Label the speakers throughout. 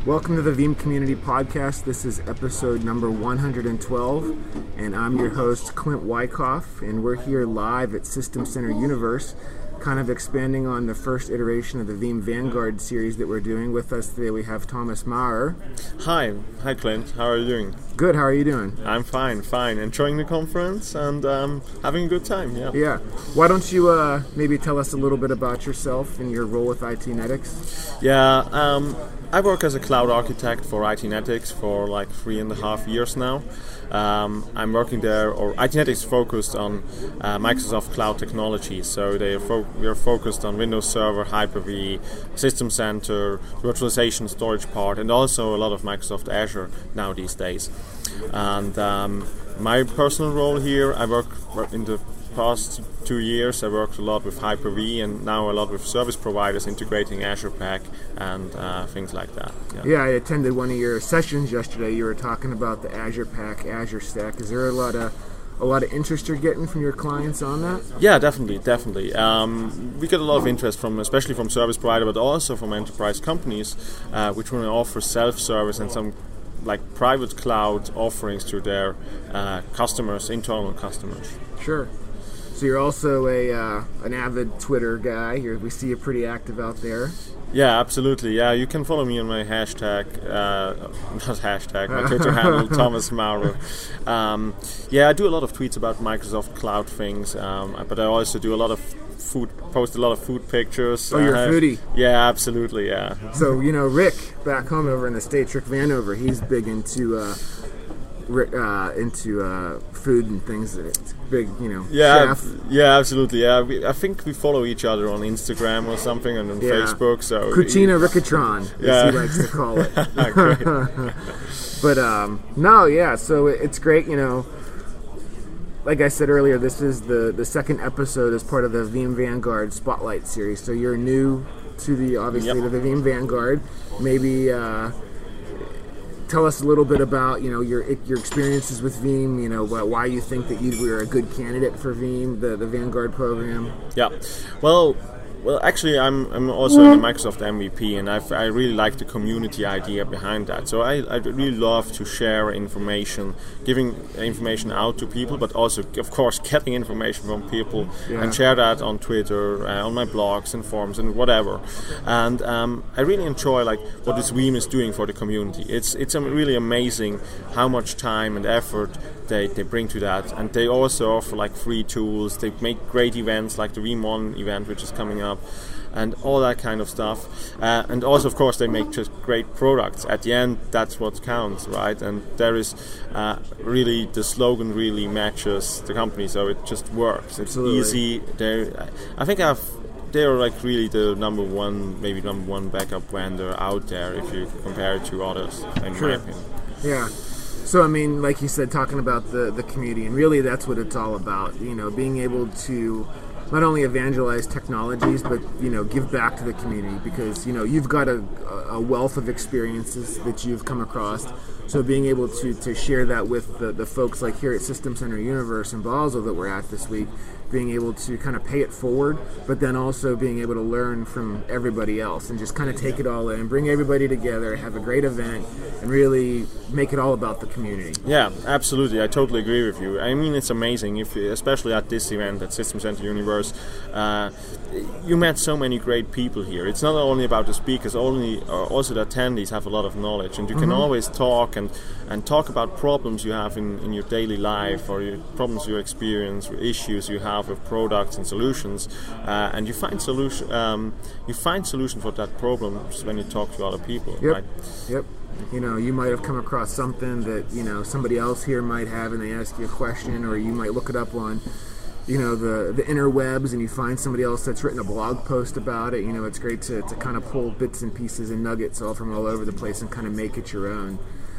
Speaker 1: Welcome to the Veeam Community Podcast. This is episode number 112, and I'm your host, Clint Wyckoff, and we're here live at System Center Universe, kind of expanding on the first iteration of the Veeam Vanguard series that we're doing. With us today, we have Thomas Maurer.
Speaker 2: Hi Clint. How are you doing?
Speaker 1: Good. How are you doing?
Speaker 2: I'm fine. Enjoying the conference and having a good time.
Speaker 1: Yeah. Why don't you maybe tell us a little bit about yourself and your role with ITnetics?
Speaker 2: Yeah. I work as a cloud architect for ITnetics for like 3.5 years now. I'm working there, or ITnetics focused on Microsoft Cloud technologies. So we are focused on Windows Server, Hyper-V, System Center, virtualization, storage part, and also a lot of Microsoft Azure now these days. And my personal role here, I work in the past 2 years. I worked a lot with Hyper-V and now a lot with service providers integrating Azure Pack and things like that.
Speaker 1: Yeah, I attended one of your sessions yesterday. You were talking about the Azure Pack, Azure Stack. Is there a lot of interest you're getting from your clients on that?
Speaker 2: Yeah, definitely. We get a lot of interest especially from service provider, but also from enterprise companies, which want to offer self-service and some like private cloud offerings to their customers, internal customers.
Speaker 1: Sure. So you're also an avid Twitter guy. We see you pretty active out there.
Speaker 2: Yeah, absolutely. Yeah, you can follow me on my my Twitter handle, Thomas Maurer. I do a lot of tweets about Microsoft Cloud things, but I also do post a lot of food pictures.
Speaker 1: Oh, you're a foodie?
Speaker 2: Yeah, absolutely, yeah.
Speaker 1: So, Rick, back home over in the States, Rick Vanover, he's big into food and things. It's big, chef.
Speaker 2: Yeah, absolutely. Yeah, I think we follow each other on Instagram or something and on Facebook. So
Speaker 1: Cucina Rickatron, as he likes to call it.
Speaker 2: Great.
Speaker 1: But so it's great. Like I said earlier, this is the second episode as part of the Veeam Vanguard Spotlight series. So you're new to the Veeam Vanguard. Maybe tell us a little bit about your experiences with Veeam. Why you think that you were a good candidate for Veeam, the Vanguard program.
Speaker 2: Yeah, well, actually, I'm also a Microsoft MVP, and I really like the community idea behind that. So I really love to share information, giving information out to people, but also, of course, getting information from people and share that on Twitter, on my blogs and forums and whatever. And I really enjoy what this Veeam is doing for the community. It's really amazing how much time and effort they bring to that, and they also offer free tools. They make great events like the Veeam One event, which is coming up, and all that kind of stuff. And also, of course, they make just great products. At the end, that's what counts, right? And there is really, the slogan really matches the company, so it just works. It's easy. I think they're really the number one backup vendor out there if you compare it to others, in my opinion.
Speaker 1: Yeah. So, like you said, talking about the community, and really that's what it's all about, being able to not only evangelize technologies, but, give back to the community, because, you've got a wealth of experiences that you've come across. So being able to share that with the folks like here at System Center Universe in Basel that we're at this week, being able to kind of pay it forward, but then also being able to learn from everybody else and just kind of take it all in, bring everybody together, have a great event, and really make it all about the community.
Speaker 2: Yeah, absolutely. I totally agree with you. It's amazing, especially at this event at System Center Universe. You met so many great people here. It's not only about the speakers, also the attendees have a lot of knowledge, and you can always talk and talk about problems you have in your daily life, or problems you experience, or issues you have with products and solutions, and you find solution for that problems when you talk to other people.
Speaker 1: Yep.
Speaker 2: Right?
Speaker 1: Yep. You might have come across something that somebody else here might have, and they ask you a question, or you might look it up on the interwebs, and you find somebody else that's written a blog post about it. It's great to kind of pull bits and pieces and nuggets from all over the place and kind of make it your own.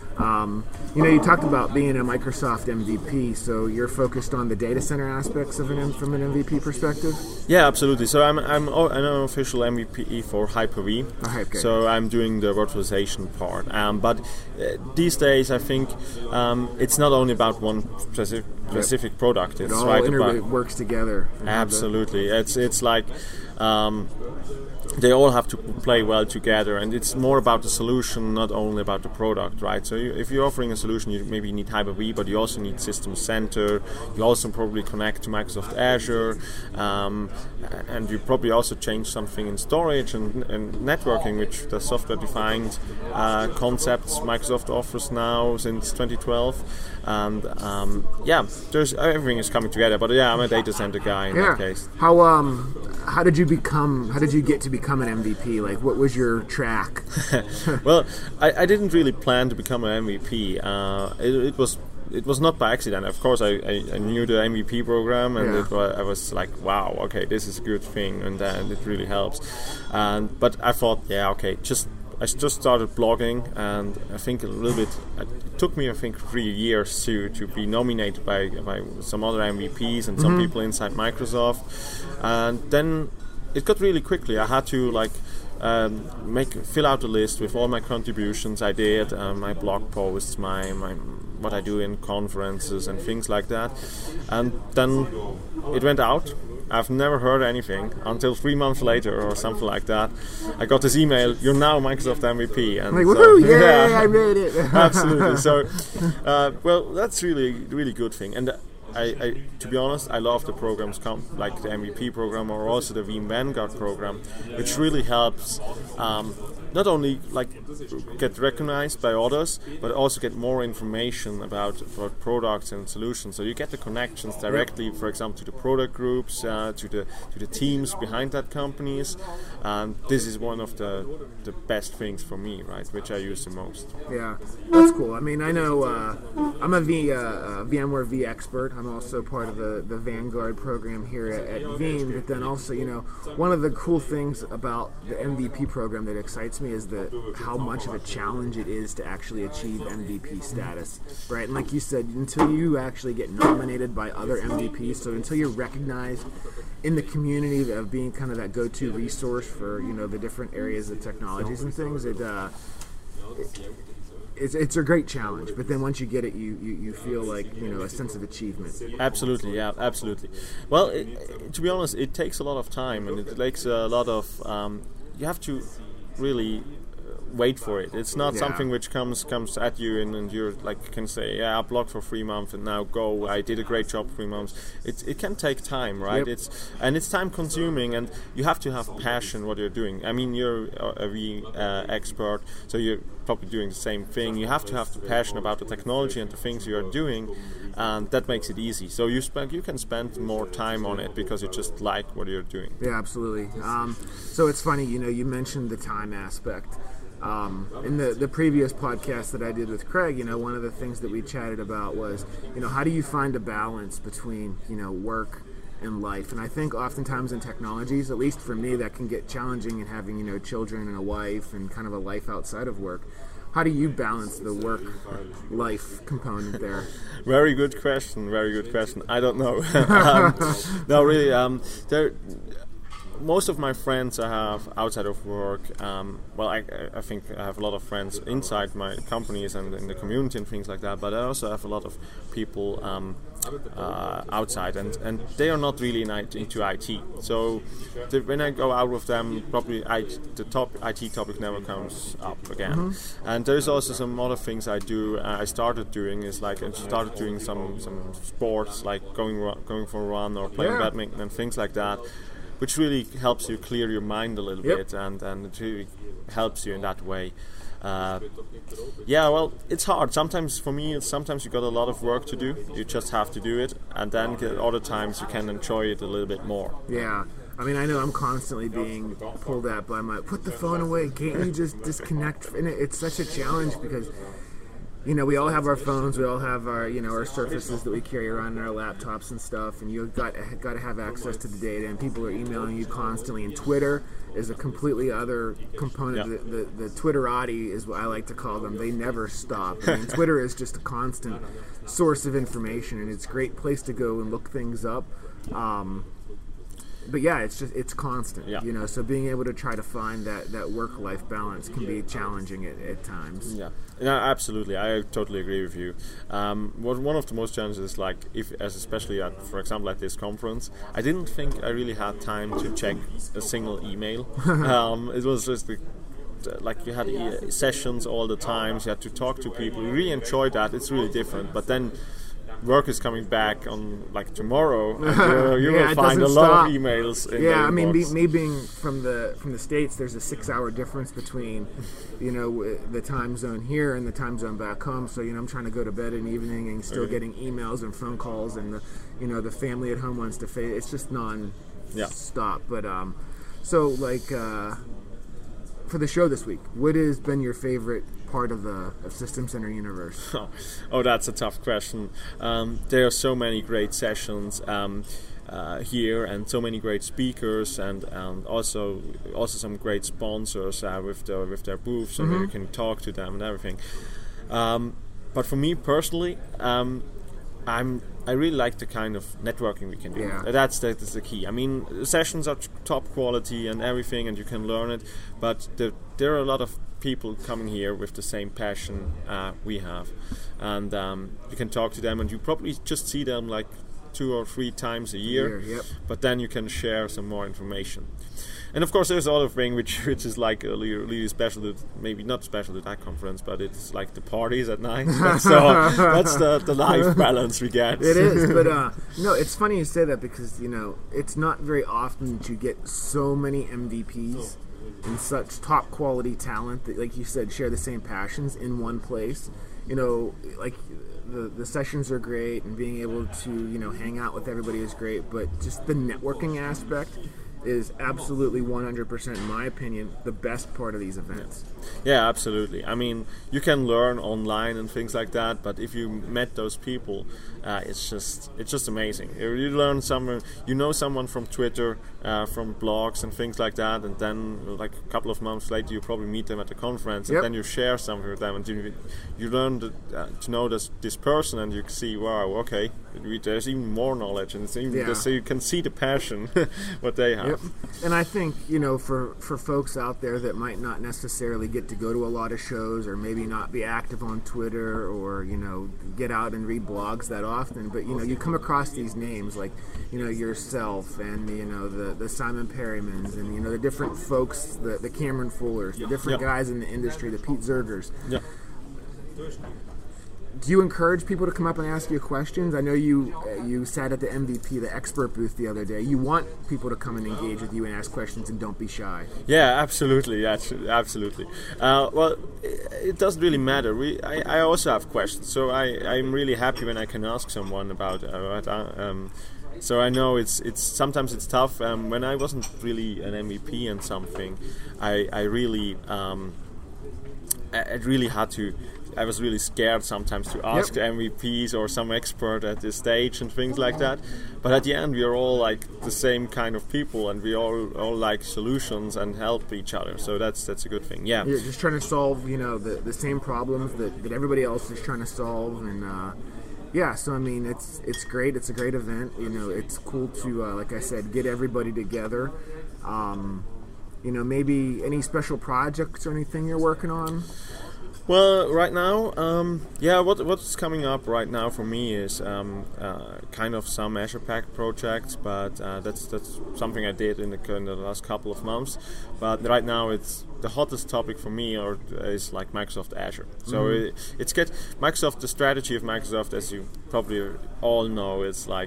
Speaker 1: You talked about being a Microsoft MVP, so you're focused on the data center aspects from an MVP perspective?
Speaker 2: Yeah, absolutely. So I'm an official MVP for Hyper-V, so I'm doing the virtualization part. But these days, I think it's not only about one specific product. It's
Speaker 1: it all works together.
Speaker 2: Absolutely. It's like they all have to play well together, and it's more about the solution, not only about the product, right? So if you're offering a solution, you maybe need Hyper-V, but you also need System Center. You also probably connect to Microsoft Azure, and you probably also change something in storage and networking, which the software-defined concepts Microsoft offers now since 2012. And there's everything is coming together. But I'm a data center guy in that case.
Speaker 1: How did you get to become an MVP? Like, what was your track?
Speaker 2: Well, I didn't really plan to become an MVP. It was not by accident. Of course, I knew the MVP program, and I was like, wow, okay, this is a good thing, and it really helps. But I thought, I just started blogging, and I think a little bit. It took me, 3 years to be nominated by some other MVPs and some people inside Microsoft, and then it got really quickly. I had to fill out a list with all my contributions I did, my blog posts, my what I do in conferences and things like that, and then it went out. I've never heard anything until 3 months later or something like that. I got this email, "You're now Microsoft MVP." And
Speaker 1: like, woohoo, yeah, I read it.
Speaker 2: Absolutely. So, that's really good thing. And I to be honest, I love the programs like the MVP program or also the Veeam Vanguard program, which really helps not only get recognized by others, but also get more information about products and solutions. So you get the connections directly, for example, to the product groups, to the teams behind that companies. And this is one of the best things for me, right, which I use the most.
Speaker 1: Yeah, that's cool. I mean, I know I'm a VMware vExpert. I'm also part of the Vanguard program here at Veeam. But then also, one of the cool things about the MVP program that excites me is how much of a challenge it is to actually achieve MVP status, right? And like you said, until you actually get nominated by other MVPs, so until you're recognized in the community of being kind of that go-to resource for the different areas of technologies and things, it's a great challenge. But then once you get it, you feel like a sense of achievement.
Speaker 2: Absolutely, yeah, absolutely. Well, to be honest, it takes a lot of time, and it takes a lot of you have to really wait for it. It's not something which comes at you and you're can say, I blogged for 3 months and now go. I did a great job 3 months. It can take time, right?
Speaker 1: Yep.
Speaker 2: It's time consuming, and you have to have passion what you're doing. I mean, you're a expert, so you're probably doing the same thing. You have to have the passion about the technology and the things you're doing, and that makes it easy. So you can spend more time on it because you just like what you're doing.
Speaker 1: Yeah, absolutely. So it's funny, you mentioned the time aspect. In the previous podcast that I did with Craig, one of the things that we chatted about was, how do you find a balance between, work and life? And I think oftentimes in technologies, at least for me, that can get challenging in having, children and a wife and kind of a life outside of work. How do you balance the work-life component there?
Speaker 2: Very good question. I don't know. No, really. Most of my friends I have outside of work, I think I have a lot of friends inside my companies and in the community and things like that, but I also have a lot of people outside, and they are not really into IT. So when I go out with them, probably the IT topic never comes up again. Mm-hmm. And there's also some other things I do. I started doing some sports, like going for a run or playing badminton and things like that, which really helps you clear your mind a little bit, and it really helps you in that way. It's hard. Sometimes for me, sometimes you got a lot of work to do. You just have to do it, and then other times you can enjoy it a little bit more.
Speaker 1: Yeah. I mean, I know I'm constantly being pulled at by put the phone away. Can't you just disconnect? And it's such a challenge because we all have our phones, we all have our, our surfaces that we carry around in our laptops and stuff, and you've got to have access to the data, and people are emailing you constantly, and Twitter is a completely other component. Yep. The Twitterati is what I like to call them. They never stop. I mean, Twitter is just a constant source of information, and it's a great place to go and look things up. but yeah, it's constant.
Speaker 2: Yeah.
Speaker 1: So being able to try to find that work-life balance can be challenging at times.
Speaker 2: Yeah, absolutely. I totally agree with you. One of the most challenges is especially for example at this conference, I didn't think I really had time to check a single email. It was just like you had sessions all the time. So you had to talk to people. We really enjoyed that. It's really different. But then work is coming back on like tomorrow, and you will find a lot of emails.
Speaker 1: I mean, me being from the States, there's a 6-hour difference between, the time zone here and the time zone back home. So I'm trying to go to bed in the evening and still getting emails and phone calls, and the family at home wants to face. It's just non-stop. But so like for the show this week, what has been your favorite part of the System Center universe?
Speaker 2: Oh, that's a tough question. There are so many great sessions here, and so many great speakers, and also some great sponsors with their booths, so you can talk to them and everything. But for me personally, I really like the kind of networking we can do.
Speaker 1: Yeah.
Speaker 2: That's the key. I mean, sessions are top quality and everything, and you can learn it. But there are a lot of people coming here with the same passion we have, and you can talk to them, and you probably just see them like 2 or 3 times a year.
Speaker 1: Yep.
Speaker 2: But then you can share some more information. And of course, there's other thing which is like really special. Maybe not special to that conference, but it's like the parties at night. So that's the life balance we get.
Speaker 1: It is, but no, it's funny you say that because it's not very often that you get so many MVPs and such top quality talent that, like you said, share the same passions in one place. Like the sessions are great, and being able to hang out with everybody is great, but just the networking aspect is absolutely 100%, in my opinion, the best part of these events.
Speaker 2: Yeah, absolutely. I mean, you can learn online and things like that, but if you met those people, it's just amazing. You learn someone from Twitter, from blogs and things like that, and then like a couple of months later, you probably meet them at a conference, and then you share something with them, and you learn to know this person, and you see, wow, okay, there's even more knowledge, and so you can see the passion what they have.
Speaker 1: Yep. And I think for folks out there that might not necessarily get to go to a lot of shows, or maybe not be active on Twitter, or get out and read blogs that often, but you come across these names like yourself and the Simon Perrymans, and the different folks, the Cameron Fullers, the different guys in the industry, the Pete Zergers.
Speaker 2: Yeah.
Speaker 1: Do you encourage people to come up and ask you questions? I know you sat at the MVP, the expert booth the other day. You want people to come and engage with you and ask questions, and don't be shy.
Speaker 2: Yeah, absolutely. Yeah, absolutely. Well, it doesn't really matter. I also have questions, so I'm really happy when I can ask someone about. So I know it's sometimes it's tough. When I wasn't really an MVP and something, I really had to. I was really scared sometimes to ask MVPs or some expert at this stage and things like that. But at the end, we are all like the same kind of people, and we all like solutions and help each other. So that's a good thing. Yeah.
Speaker 1: You're just trying to solve the same problems that everybody else is trying to solve, and so I mean it's great. It's a great event. It's cool to like I said, get everybody together. Maybe any special projects or anything you're working on?
Speaker 2: Well, right now, what's coming up right now for me is kind of some Azure Pack projects, but that's something I did in the last couple of months. But right now, it's the hottest topic for me is like Microsoft Azure. So it's Microsoft. The strategy of Microsoft, as you probably all know, is like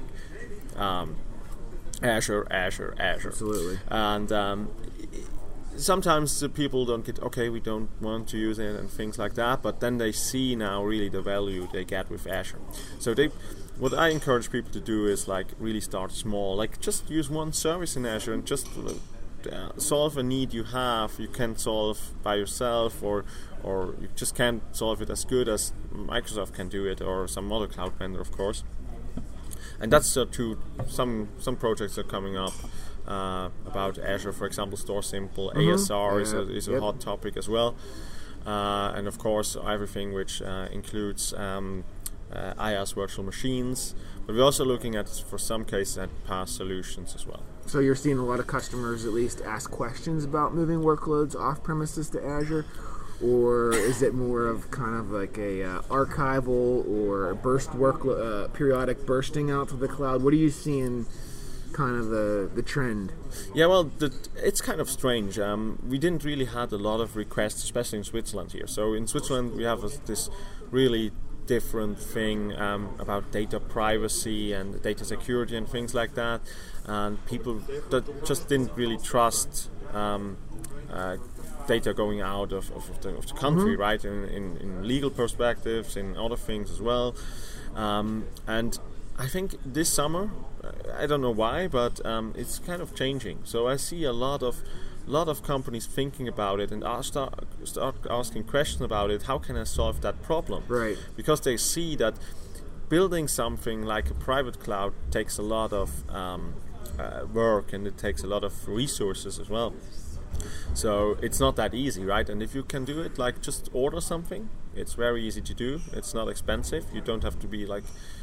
Speaker 2: Azure.
Speaker 1: Absolutely.
Speaker 2: And sometimes the people don't get, we don't want to use it and things like that, but then they see now really the value they get with Azure. So what I encourage people to do is like really start small, like just use one service in Azure and just solve a need you can solve by yourself, or you just can't solve it as good as Microsoft can do it, or some other cloud vendor, of course. And that's some projects are coming up about Azure, for example, Store Simple, ASR is a hot topic as well, and of course everything which includes IaaS virtual machines. But we're also looking at, for some cases, at PaaS solutions as well.
Speaker 1: So you're seeing a lot of customers at least ask questions about moving workloads off premises to Azure, or is it more of kind of like a archival or burst periodic bursting out to the cloud? What are you seeing kind of the trend?
Speaker 2: Yeah, well, it's kind of strange. We didn't really had a lot of requests, especially in Switzerland here. So in Switzerland we have this really different thing about data privacy and data security and things like that, and people that just didn't really trust data going out of the country, right? In legal perspectives, in other things as well, and I think this summer, I don't know why, but it's kind of changing. So I see a lot of companies thinking about it and start asking questions about it. How can I solve that problem?
Speaker 1: Right.
Speaker 2: Because they see that building something like a private cloud takes a lot of work, and it takes a lot of resources as well. So it's not that easy, right? And if you can do it, like just order something, it's very easy to do. It's not expensive. You don't have to be like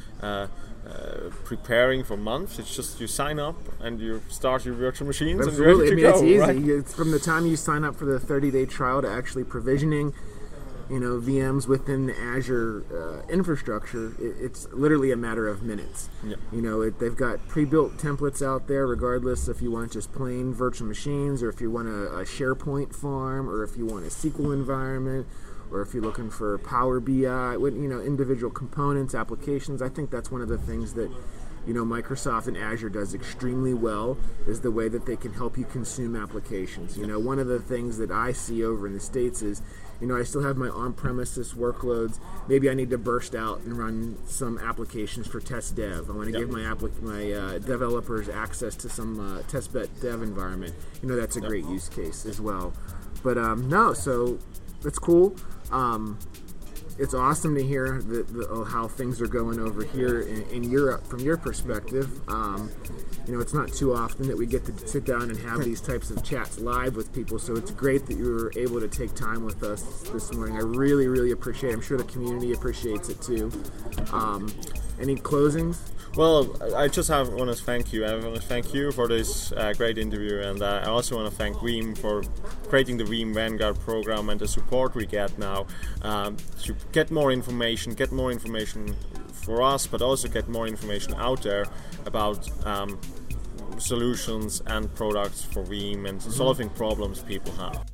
Speaker 2: preparing for months. It's just you sign up and you start your virtual machines.
Speaker 1: Absolutely.
Speaker 2: And you're ready to
Speaker 1: It's
Speaker 2: go,
Speaker 1: easy.
Speaker 2: right?
Speaker 1: It's from the time you sign up for the 30-day trial to actually provisioning, VMs within the Azure infrastructure. It's literally a matter of minutes.
Speaker 2: Yeah.
Speaker 1: They've got pre-built templates out there, regardless if you want just plain virtual machines, or if you want a SharePoint farm, or if you want a SQL environment, or if you're looking for Power BI, individual components, applications. I think that's one of the things that Microsoft and Azure does extremely well, is the way that they can help you consume applications. One of the things that I see over in the States is, I still have my on-premises workloads. Maybe I need to burst out and run some applications for test dev. I want to give my developers access to some testbed dev environment. That's a great use case as well. But so that's cool. It's awesome to hear how things are going over here in Europe from your perspective. It's not too often that we get to sit down and have these types of chats live with people, so it's great that you were able to take time with us this morning. I really, really appreciate it. I'm sure the community appreciates it too. Any closings?
Speaker 2: Well, I just want to thank you. I want to thank you for this great interview, and I also want to thank Veeam for creating the Veeam Vanguard program and the support we get now to get more information for us, but also get more information out there about solutions and products for Veeam and solving problems people have.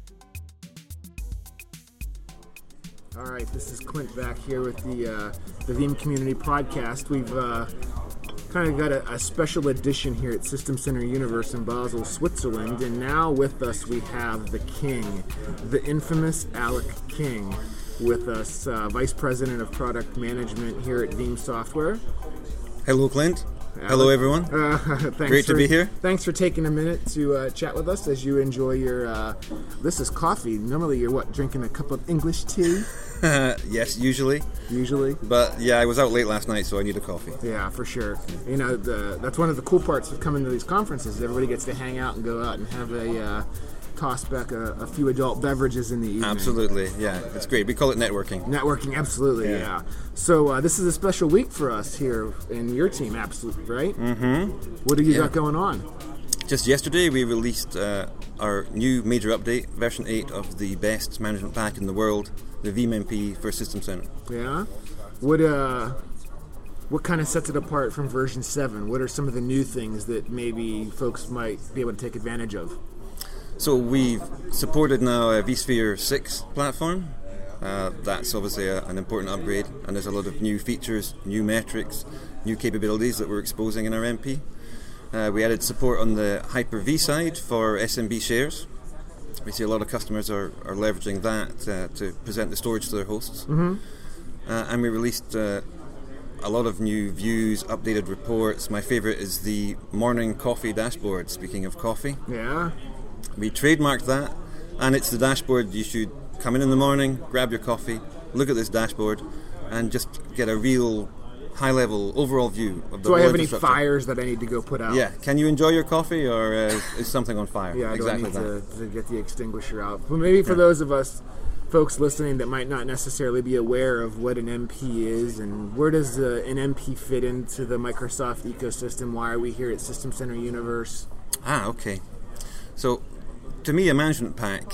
Speaker 1: All right, this is Clint back here with the Veeam Community Podcast. We've kind of got a special edition here at System Center Universe in Basel, Switzerland, and now with us we have the King, the infamous Alec King, with us, Vice President of Product Management here at Veeam Software.
Speaker 3: Hello, Clint.
Speaker 1: Alec.
Speaker 3: Hello, everyone. Great to be here.
Speaker 1: Thanks for taking a minute to chat with us as you enjoy your. This is coffee. Normally, you're drinking a cup of English tea?
Speaker 3: Yes, usually. But yeah, I was out late last night, so I need a coffee.
Speaker 1: Yeah, for sure. That's one of the cool parts of coming to these conferences. Everybody gets to hang out and go out and have toss back a few adult beverages in the evening.
Speaker 3: Absolutely, yeah. It's great. We call it networking.
Speaker 1: Networking, absolutely, yeah. So this is a special week for us here in your team, absolutely, right? Mm-hmm. What do you got going on?
Speaker 3: Just yesterday, we released our new major update, version 8 of the best management pack in the world, the Veeam MP for System Center.
Speaker 1: Yeah? What kind of sets it apart from version 7? What are some of the new things that maybe folks might be able to take advantage of?
Speaker 3: So we've supported now a vSphere 6 platform. That's obviously an important upgrade, and there's a lot of new features, new metrics, new capabilities that we're exposing in our MP. We added support on the Hyper-V side for SMB shares. We see a lot of customers are leveraging that to present the storage to their hosts. Mm-hmm. And we released a lot of new views, updated reports. My favorite is the morning coffee dashboard, speaking of coffee.
Speaker 1: Yeah.
Speaker 3: We trademarked that, and it's the dashboard. You should come in the morning, grab your coffee, look at this dashboard, and just get a real high-level overall view of the
Speaker 1: Do I have any fires that I need to go put out?
Speaker 3: Yeah. Can you enjoy your coffee, or is something on fire?
Speaker 1: Yeah,
Speaker 3: exactly
Speaker 1: do I need to get the extinguisher out? But maybe for those of us folks listening that might not necessarily be aware of what an MP is, and where does an MP fit into the Microsoft ecosystem? Why are we here at System Center Universe?
Speaker 3: Okay. So, to me, a management pack,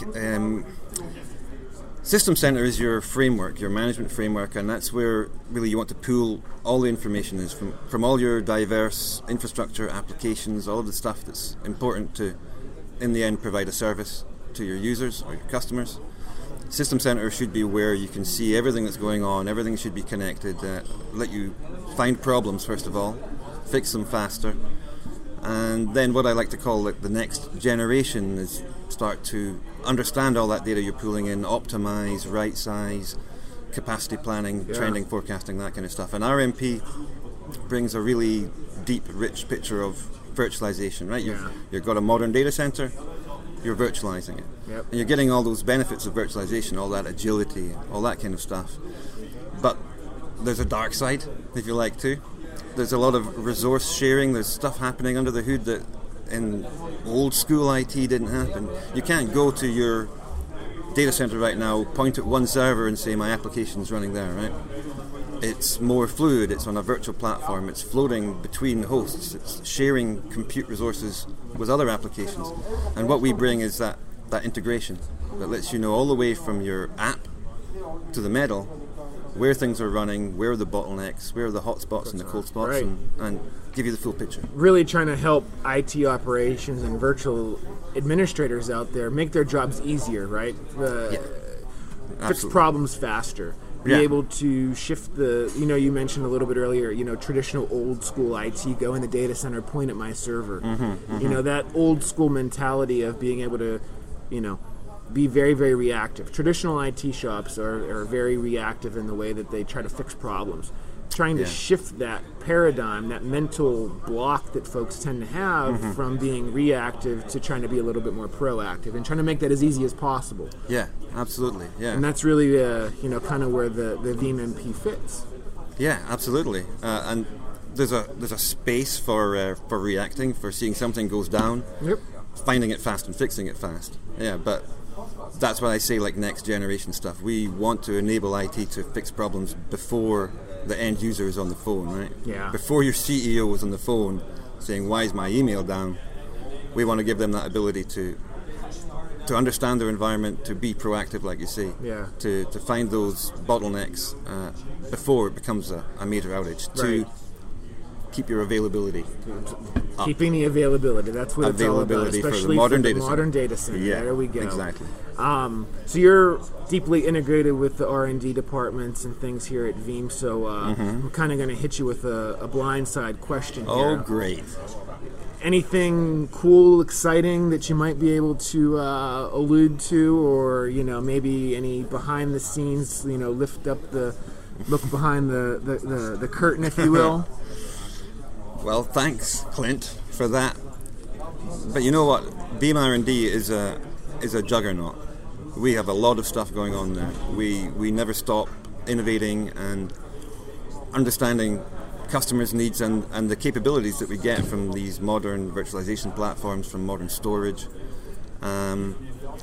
Speaker 3: System Center is your framework, your management framework, and that's where really you want to pool all the information is from all your diverse infrastructure, applications, all of the stuff that's important to, in the end, provide a service to your users or your customers. System Center should be where you can see everything that's going on, everything should be connected, let you find problems first of all, fix them faster, and then what I like to call the next generation is start to understand all that data you're pulling in, optimize, right size, capacity planning, trending, forecasting, that kind of stuff. And RMP brings a really deep, rich picture of virtualization, right? You've got a modern data center, you're virtualizing it.
Speaker 1: Yep.
Speaker 3: And you're getting all those benefits of virtualization, all that agility, all that kind of stuff. But there's a dark side, if you like, too. There's a lot of resource sharing, there's stuff happening under the hood that in old school IT didn't happen. You can't go to your data center right now, point at one server and say my application's running there, right? It's more fluid, it's on a virtual platform, it's floating between hosts, it's sharing compute resources with other applications. And what we bring is that integration that lets you know all the way from your app to the metal where things are running, where are the bottlenecks, where are the hot spots and the cold spots,
Speaker 1: right.
Speaker 3: and give you the full picture.
Speaker 1: Really trying to help IT operations and virtual administrators out there make their jobs easier, right? Fix problems faster. Be able to shift you mentioned a little bit earlier, traditional old school IT, go in the data center, point at my server. That old school mentality of being able to, be very, very reactive. Traditional IT shops are very reactive in the way that they try to fix problems. Trying to shift that paradigm, that mental block that folks tend to have from being reactive to trying to be a little bit more proactive and trying to make that as easy as possible.
Speaker 3: Yeah, absolutely. Yeah,
Speaker 1: and that's really kind of where the VeeamMP fits.
Speaker 3: Yeah, absolutely. And there's a space for reacting, for seeing something goes down, finding it fast and fixing it fast. Yeah, but that's what I say, like next generation stuff. We want to enable IT to fix problems before the end user is on the phone, right?
Speaker 1: Yeah.
Speaker 3: Before your CEO is on the phone saying, why is my email down? We want to give them that ability to understand their environment, to be proactive, like you say, to find those bottlenecks before it becomes a major outage, to keep your availability up.
Speaker 1: Keeping the availability, that's what it's all about, especially
Speaker 3: for the modern
Speaker 1: data center.
Speaker 3: Yeah,
Speaker 1: there we go.
Speaker 3: Exactly.
Speaker 1: So you're deeply integrated with the R&D departments and things here at Veeam, so I'm kind of going to hit you with a blindside question here.
Speaker 3: Oh, great.
Speaker 1: Anything cool, exciting that you might be able to allude to, or maybe any behind the scenes, look behind the curtain, if you will?
Speaker 3: Well, thanks, Clint, for that. But you know what? Veeam R&D is a juggernaut. We have a lot of stuff going on there. We never stop innovating and understanding customers' needs and the capabilities that we get from these modern virtualization platforms, from modern storage. I'm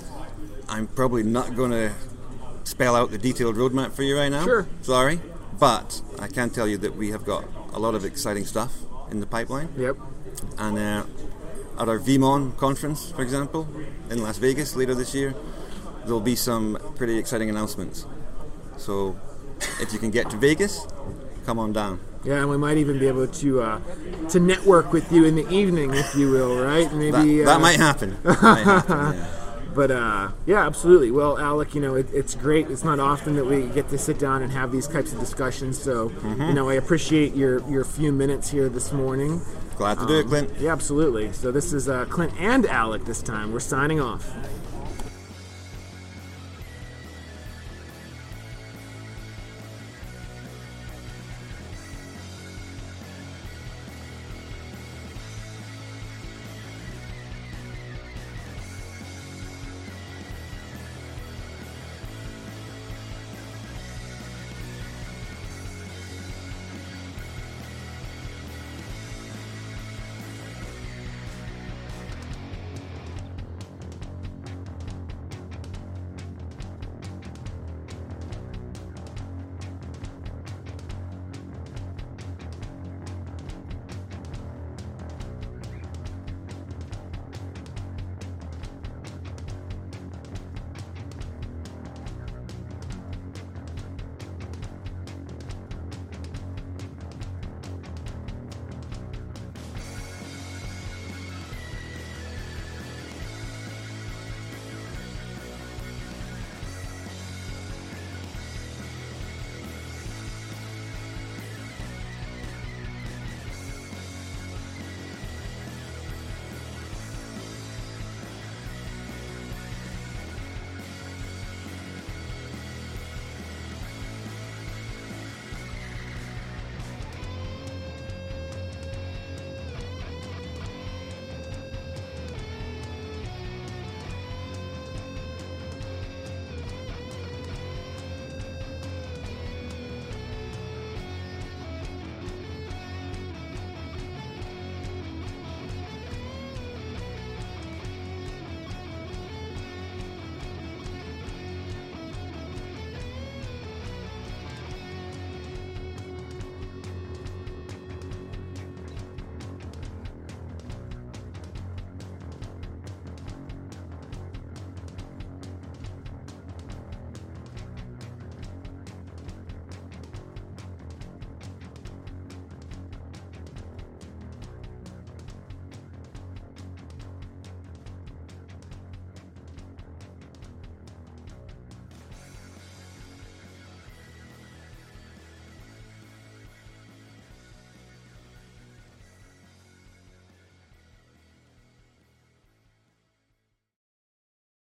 Speaker 3: probably not going to spell out the detailed roadmap for you right now.
Speaker 1: Sure.
Speaker 3: Sorry. But I can tell you that we have got a lot of exciting stuff in the pipeline.
Speaker 1: Yep.
Speaker 3: And at our VeeamON conference, for example, in Las Vegas later this year, there'll be some pretty exciting announcements. So if you can get to Vegas, come on down.
Speaker 1: Yeah, and we might even be able to network with you in the evening, if you will, right? Maybe
Speaker 3: that might happen. Yeah.
Speaker 1: But yeah, absolutely. Well, Alec, it's great. It's not often that we get to sit down and have these types of discussions. So, I appreciate your few minutes here this morning.
Speaker 3: Glad to do it, Clint.
Speaker 1: Yeah, absolutely. So this is Clint and Alec this time. We're signing off.